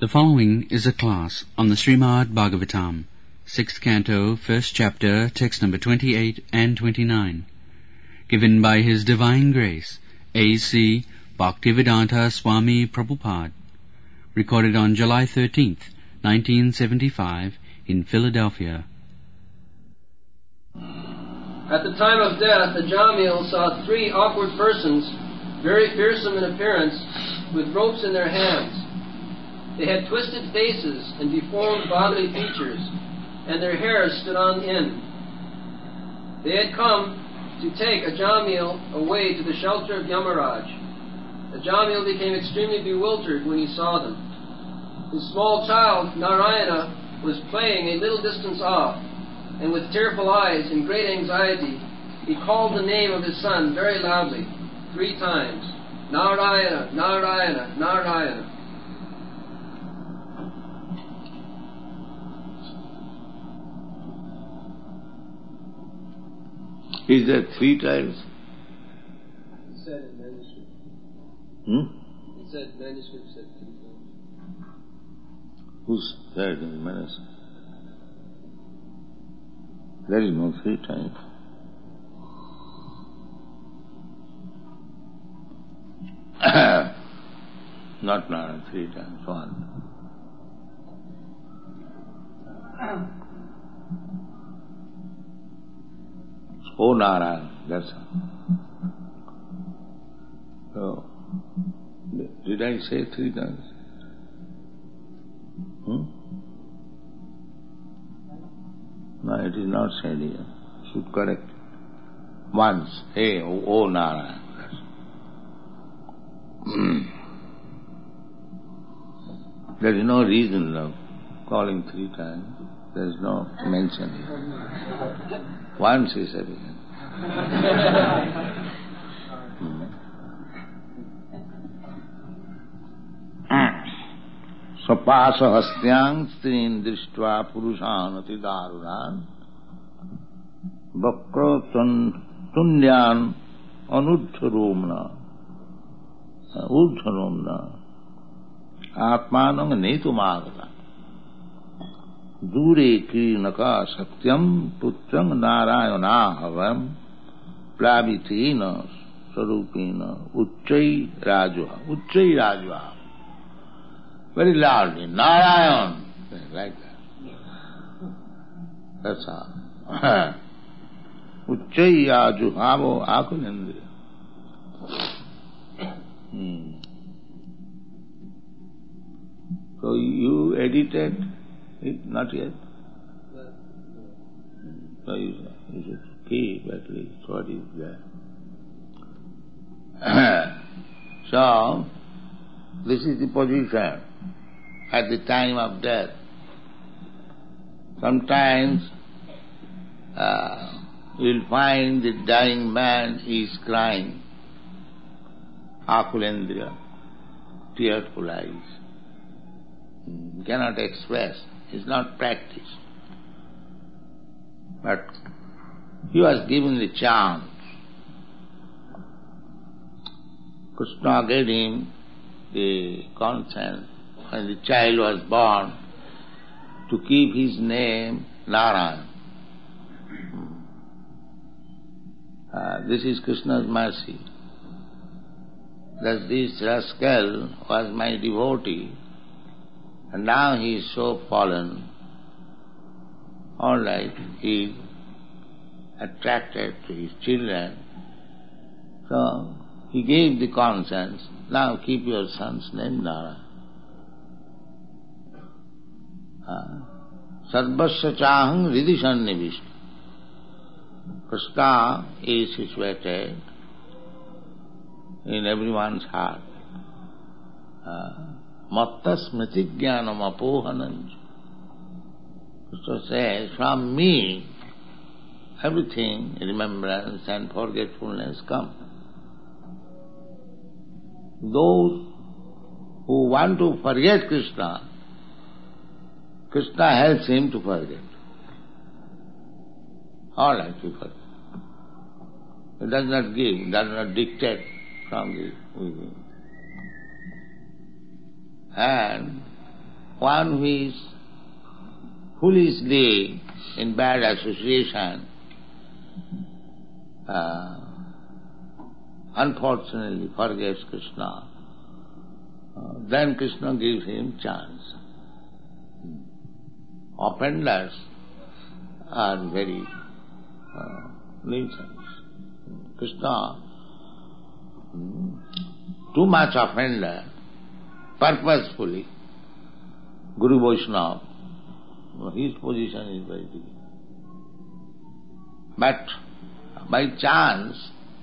The following is a class on the Srimad Bhagavatam, 6th Canto, 1st Chapter, text number 28 and 29, given by His Divine Grace, A.C. Bhaktivedanta Swami Prabhupada, recorded on July 13th, 1975, in Philadelphia. At the time of death, Ajamil saw three awkward persons, very fearsome in appearance, with ropes in their hands. They had twisted faces and deformed bodily features, and their hair stood on end. They had come to take Ajamil away to the shelter of Yamaraj. Ajamil became extremely bewildered when he saw them. His small child, Narayana, was playing a little distance off, and with tearful eyes and great anxiety, he called the name of his son very loudly, 3 times, Narayana, Narayana, Narayana. Is that 3 times? It said in manuscript. It said, manuscript said 3 times. Who said in manuscript? There is no 3 times. Not 3 times, 1. Oh Narayana, that's all. So, did I say 3 times? No, it is not said here. Should correct it. Once, hey, oh Narayana. There is no reason of calling 3 times. There is no mention here. Once is sufficient. Sapasa hastyang strin drishtva purushanati darunan vakra tunyan anudharomna atmanang netumagata dure kirnaka satyam putrang narayanahavam plavitina sarupina uchai rajva. Very loudly, Narayan, like that. That's all. Uchai ajuhavo akulendriya. So you edited it? Not yet? So you should keep at least what is there. So, this is the position at the time of death. Sometimes you'll find the dying man is crying, akulendriya, tearful eyes. Cannot express, is not practiced. But he was given the chance. Krishna gave him the consent when the child was born to keep his name Narayan. This is Krishna's mercy. That this rascal was my devotee, and now he is so fallen. All right, he is attracted to his children. So he gave the consent, now keep your son's name Narayan. Sarvasya chahang ridishan nivishta. Krishna is situated in everyone's heart. Matta smriti jnanam apohananj. Krishna says, from me, everything, remembrance and forgetfulness come. Those who want to forget Krishna, Krishna helps him to forget. All right, to forget. It does not give, does not dictate from the within. And one who is foolishly in bad association, unfortunately forgets Krishna, then Krishna gives him chance. Offenders are very nuisance. Krishna, too much offender, purposefully, Guru Vaishnava, his position is very big. But by chance,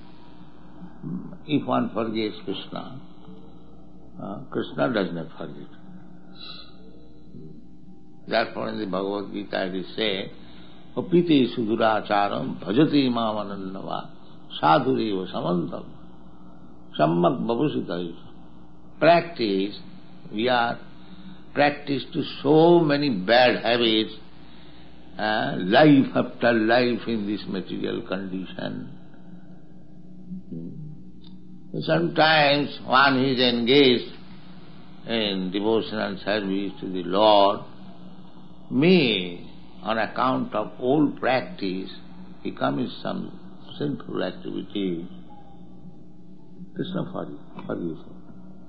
if one forgets Krishna, Krishna does not forget. Therefore in the Bhagavad Gita it is said, Apite suduracharam bhajati mamanannava sadhureva samantam sammak babusita. Practice, we are practiced to so many bad habits, life after life in this material condition. Sometimes one is engaged in devotional service to the Lord, may, on account of old practice, he commits some sinful activity. Krishna forgives him.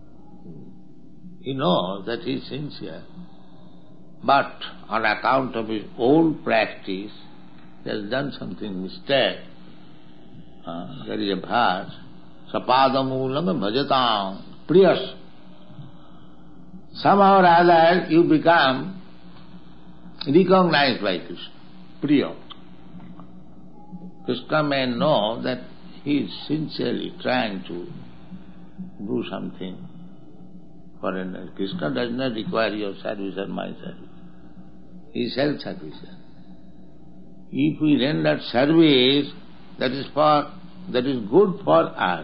He knows that he is sincere, but on account of his old practice, he has done something mistake. There is a verse, Sapadamulam bhajatam priyas. Somehow or other you become recognized by Krishna, priya. Krishna may know that he is sincerely trying to do something for another. Krishna does not require your service or my service. He is self-sufficient. If we render service, that is good for us.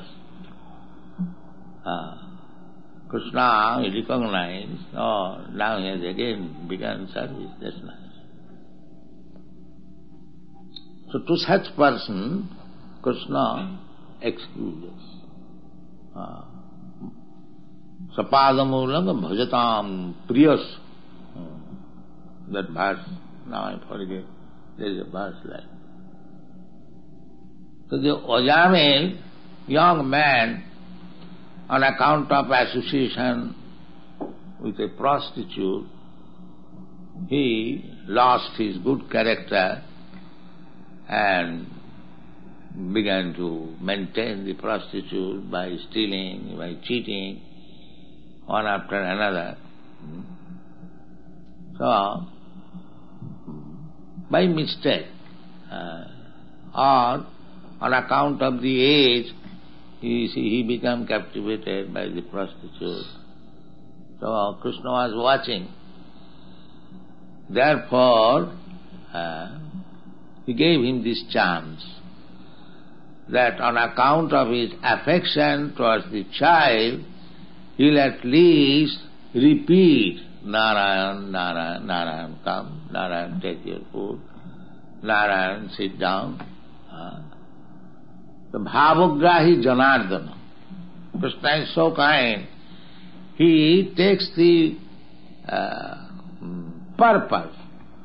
Krishna recognized, now he has again begun service, that's nice. So to such person, Krishna excuses. Sapadamulam bhajatam priyas. That verse, now I forget, there is a verse like. So the Ajamil, young man, on account of association with a prostitute, he lost his good character and began to maintain the prostitute by stealing, by cheating, one after another. So, by mistake, or on account of the age, he became captivated by the prostitute. So Krishna was watching. Therefore, he gave him this chance that on account of his affection towards the child, he'll at least repeat Narayan, Narayan, Narayan, come, Narayan, take your food, Narayan, sit down. The Bhavagrahi Janardana. Krishna is so kind. He takes the purpose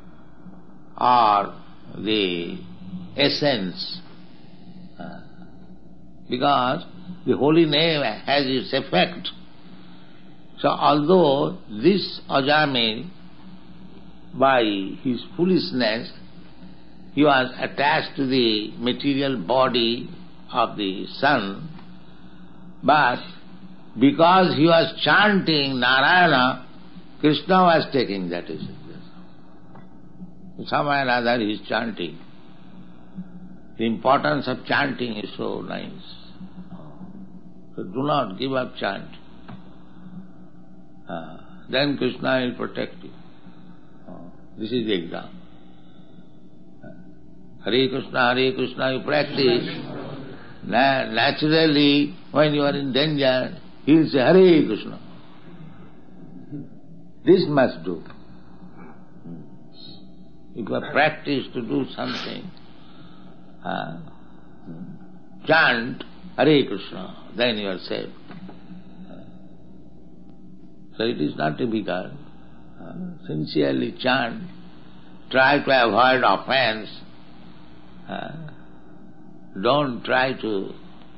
or the essence, because the holy name has its effect. So although this Ajamil, by his foolishness, he was attached to the material body of the sun, but because he was chanting Narayana, Krishna was taking that as somewhere or other he is chanting. The importance of chanting is so nice. So do not give up chant. Then Krishna will protect you. This is the example. Hare Krishna, you practice. Naturally, when you are in danger, he will say, Hare Krishna. This must do. If you have practiced to do something, chant Hare Krishna, then you are saved. So it is not difficult. Sincerely chant, try to avoid offense, don't try to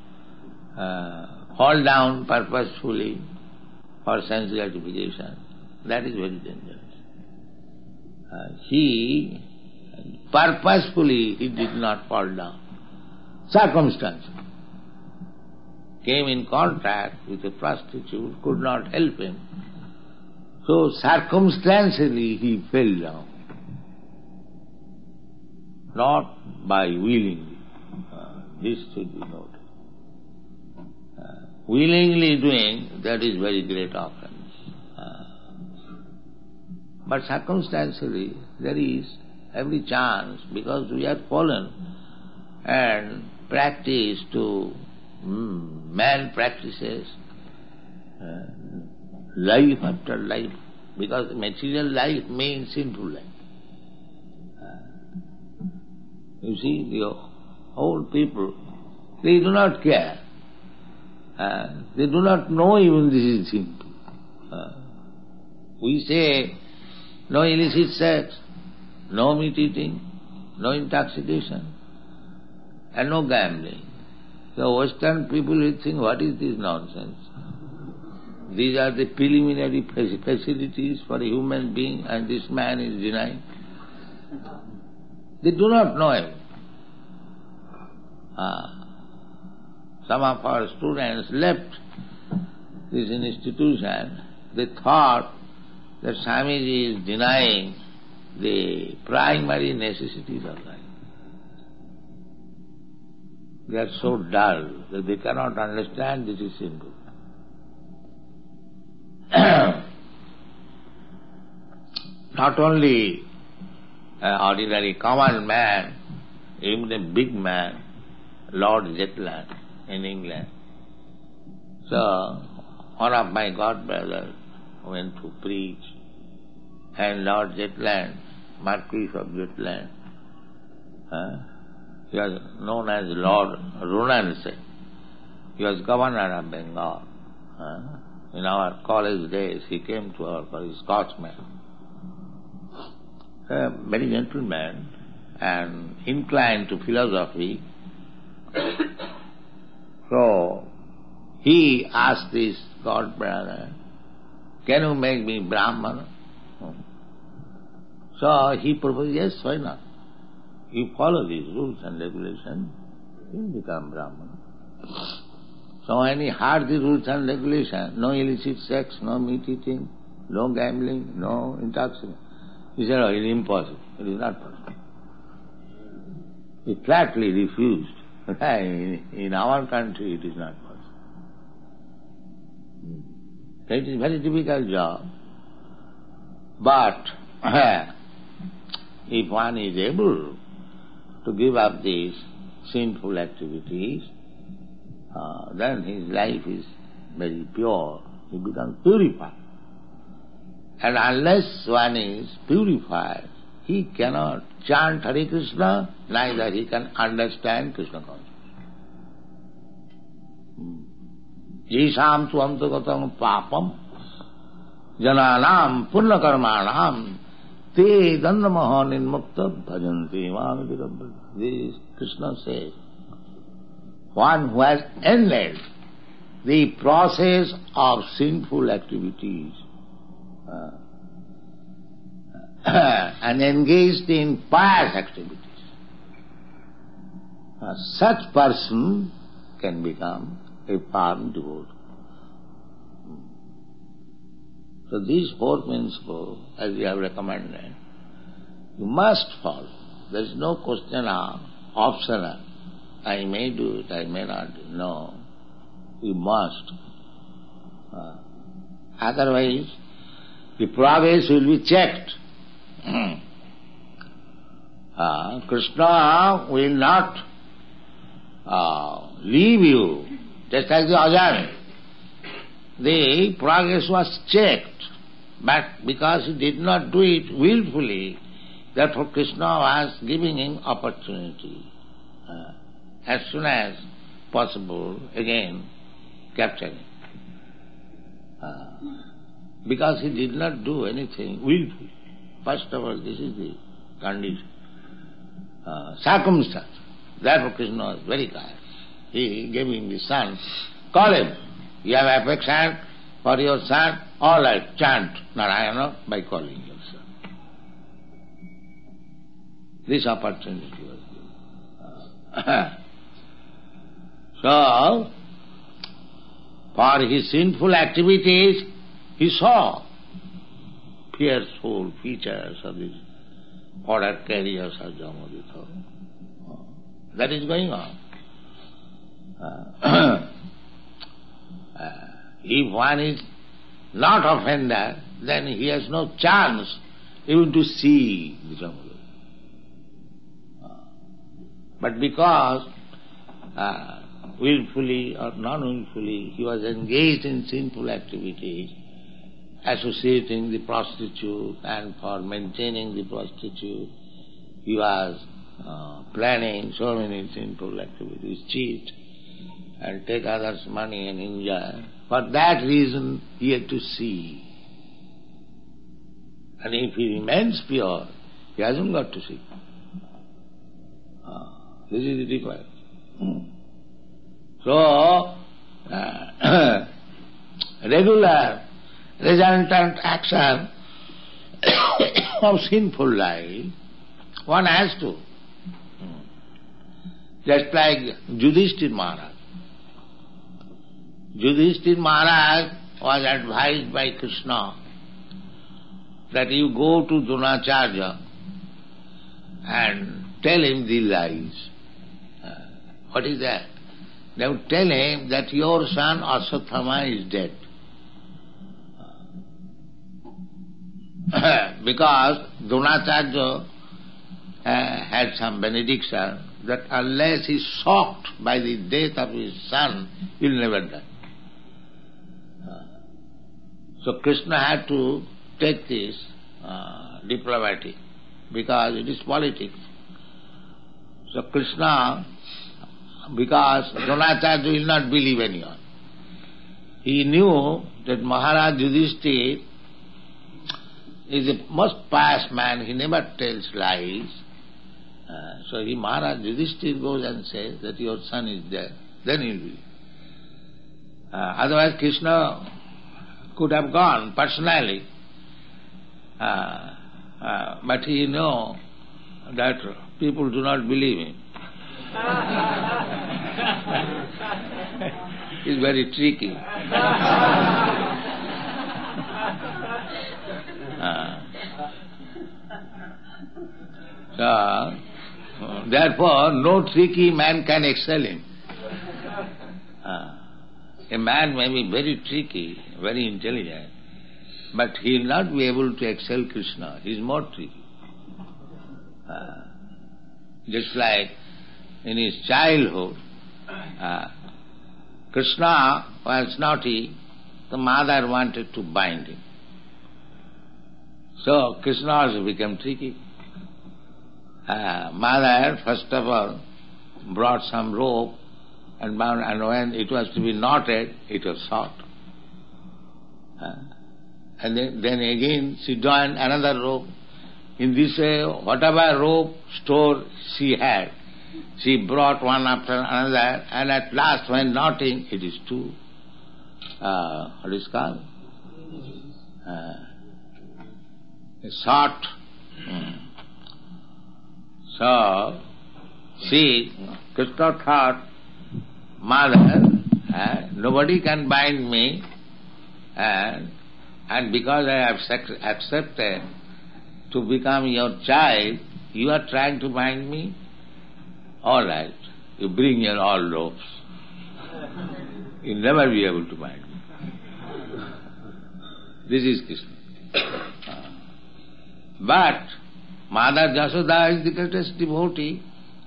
fall down purposefully for sense gratification. That is very dangerous. He purposefully did not fall down. Circumstance came in contact with a prostitute, could not help him. So circumstantially he fell down, not by willingly. This should be noted. Willingly doing, that is very great offense. But circumstantially there is every chance, because we have fallen and practiced to man practices life after life, because material life means sinful life. You see, the old people, they do not care. They do not know even this is sinful. We say, no illicit sex, no meat eating, no intoxication, and no gambling. So Western people will think, what is this nonsense? These are the preliminary facilities for a human being, and this man is denying. They do not know him. Some of our students left this institution. They thought that Swamiji is denying the primary necessities of life. They are so dull that they cannot understand this is sinful. Not only an ordinary common man, even a big man, Lord Zetland in England. So, one of my godbrothers went to preach, and Lord Zetland, Marquis of Zetland, he was known as Lord Runanse. He was governor of Bengal. In our college days, he came to our college, Scotsman. A very gentleman and inclined to philosophy. So, he asked this godbrother, can you make me Brahmana? So he proposed, yes, why not? You follow these rules and regulations, you will become Brahmana. So when he heard the rules and regulations, no illicit sex, no meat eating, no gambling, no intoxication, he said, oh, it is impossible, it is not possible. He flatly refused. In our country it is not possible. So it is a very difficult job. But if one is able to give up these sinful activities, then his life is very pure. He becomes purified. And unless one is purified, he cannot chant Hare Krishna, neither he can understand Krishna consciousness. Yesham tu antagatam papam jananam punna karmanam te dandamaha nirmukta bhajanti mamiti rabbha. This Krishna says, one who has ended the process of sinful activities and engaged in pious activities, such person can become a firm devotee. So these four principles, as we have recommended, you must follow. There is no question of optional. I may do it, I may not do it. No, you must. Otherwise, the progress will be checked. Krishna will not leave you, just like the Ajahn. The progress was checked, but because he did not do it willfully, therefore Krishna was giving him opportunity. As soon as possible, again capturing. because he did not do anything willfully. First of all, this is the condition. Circumstance. Therefore Krishna was very kind. He gave him the son. Call him. You have affection for your son, all right, chant Narayana by calling your son. This opportunity was given. So, for his sinful activities, he saw fearful features of these order carriers of Jamaditha. That is going on. If one is not offender, then he has no chance even to see the Jamaditha. But because willfully or non-willfully he was engaged in sinful activities, associating the prostitute, and for maintaining the prostitute he was planning so many sinful activities, cheat and take others' money and enjoy. For that reason he had to see. And if he remains pure, he hasn't got to see. This is the difference. So, regular resultant action of sinful life, one has to. Just like Yudhishthira Maharaj. Yudhishthira Maharaj was advised by Krishna that you go to Dronacharya and tell him the lies. What is that? They would tell him that your son Aswathama is dead. Because Dronacharya had some benediction that unless he is shocked by the death of his son, he will never die. So Krishna had to take this diplomatic, because it is politics. So Krishna, because Dronacharya will not believe anyone, he knew that Maharaj Yudhishthira is a most pious man, he never tells lies. So Maharaj Yudhishthira goes and says that your son is dead, then he will believe. Otherwise Krishna could have gone personally, but he knew that people do not believe him. He's very tricky. So, therefore, no tricky man can excel him. A man may be very tricky, very intelligent, but he will not be able to excel Krishna. He is more tricky. Just like in his childhood, Krishna was naughty, the mother wanted to bind him. So Krishna also became tricky. Mother, first of all, brought some rope and bound, and when it was to be knotted, it was short. And then again she joined another rope. In this way, whatever rope store she had, she brought one after another, and at last when knotting, it is two. What is called? A short. So, Krishna thought, Mother, nobody can bind me, and because I have accepted to become your child, you are trying to bind me? All right, you bring your all ropes. You'll never be able to bind me. This is Krishna. But Mother Jasoda is the greatest devotee.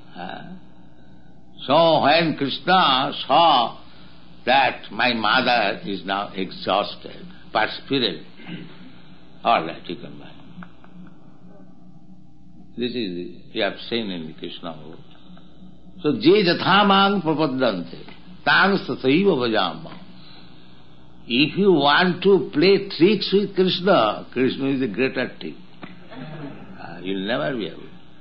So when Krishna saw that my mother is now exhausted, perspiring, all right, you can bind. This is you have seen in the Krishna book. So je jathamang prapaddante tang sathaiva vajama. if you want to play tricks with Krishna, Krishna is a greater trick. You'll never be able.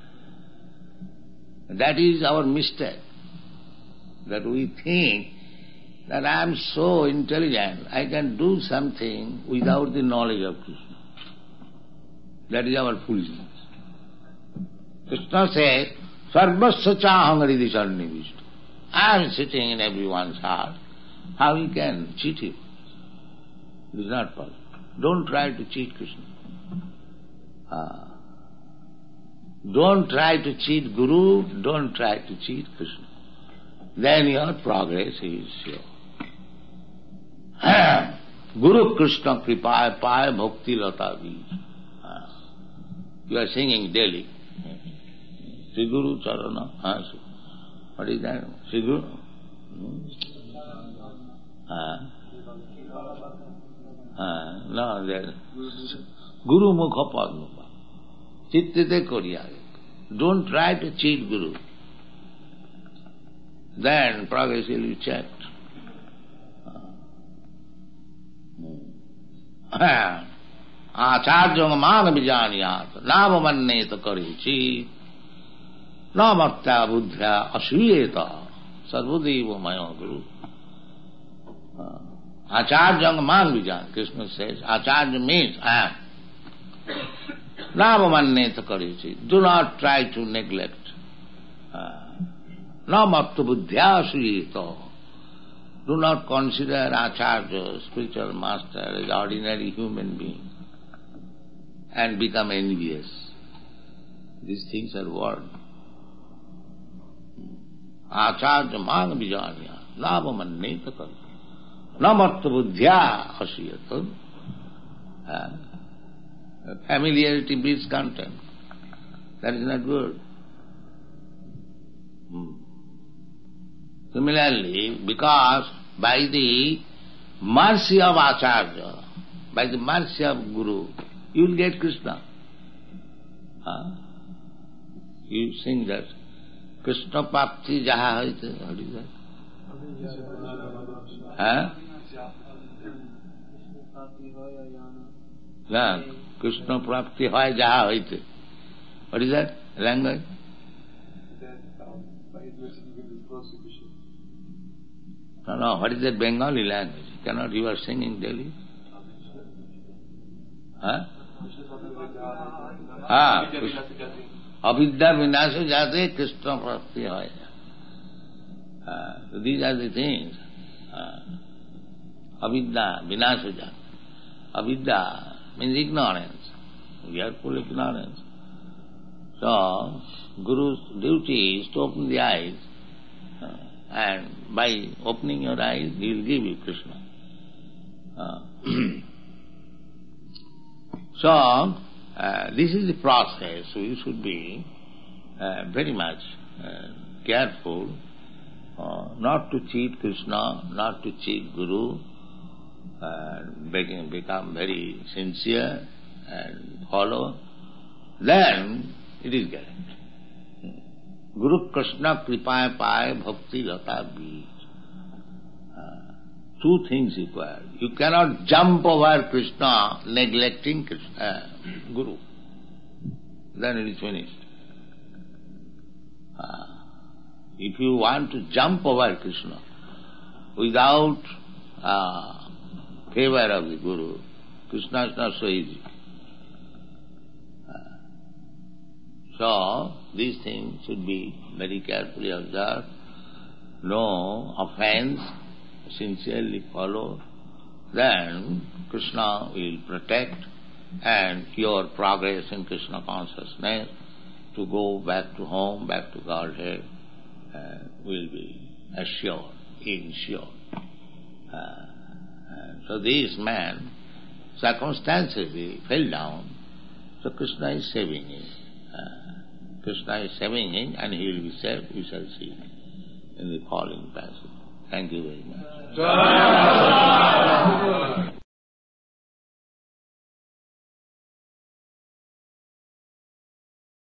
That is our mistake. That we think that I am so intelligent, I can do something without the knowledge of Krishna. That is our foolishness. Krishna says, Sarvasya chaham hridhi sannivishta. I am sitting in everyone's heart. How you can cheat him? It is not possible. Don't try to cheat Krishna. Don't try to cheat Guru, don't try to cheat Krishna. Then your progress is sure. Guru Krishna kripaya paya bhakti lata bij. You are singing daily. Sri Guru Charana. What is that? Sri Guru? No, there. Guru Mukha Padma. Chittite Koriya. Don't try to cheat Guru. Then progress will be checked. Acharya mana vijaniyat navamaneta karichi namartya buddhya asuyeta sarvadeva maya guru. Acharya man vijan. Krishna says, Acharya means I am. Navamaneta karichi. Do not try to neglect. Namartya buddhya asuyeta. Do not consider Acharya, spiritual master, as ordinary human being and become envious. These things are words. Acharya man vijanya, navamanneta kari. Namartya buddhya asiyata. Familiarity breeds contempt. That is not good. Similarly, because by the mercy of Acharya, by the mercy of Guru, you will get Krishna. You sing that. Krishna Prapti Jaha Haite. What is that? Yeah. Krishna Prapti Hoy Jaha Haite. What is that? Language? No, what is that Bengali language? You are singing daily? Avidya vinasa jate Krishna prapti hoya. So these are the things. Avidya vinasa jate. Avidya means ignorance. We are full of ignorance. So, Guru's duty is to open the eyes. And by opening your eyes, he will give you Krishna. So, this is the process. So you should be very much careful not to cheat Krishna, not to cheat Guru, become very sincere and follow. Then it is guaranteed. Guru Krishna kripaya paya bhakti lata bij. Two things required. You cannot jump over Krishna neglecting Krishna, Guru. Then it is finished. If you want to jump over Krishna without favor of the Guru, Krishna is not so easy. So, these things should be very carefully observed. No offense, sincerely follow. Then Krishna will protect and your progress in Krishna consciousness to go back to home, back to Godhead, will be assured, ensured. So this man, circumstances, he fell down, so Krishna is saving him. Krishna is saving him and he will be saved, we shall see in the following passage. Thank you very much.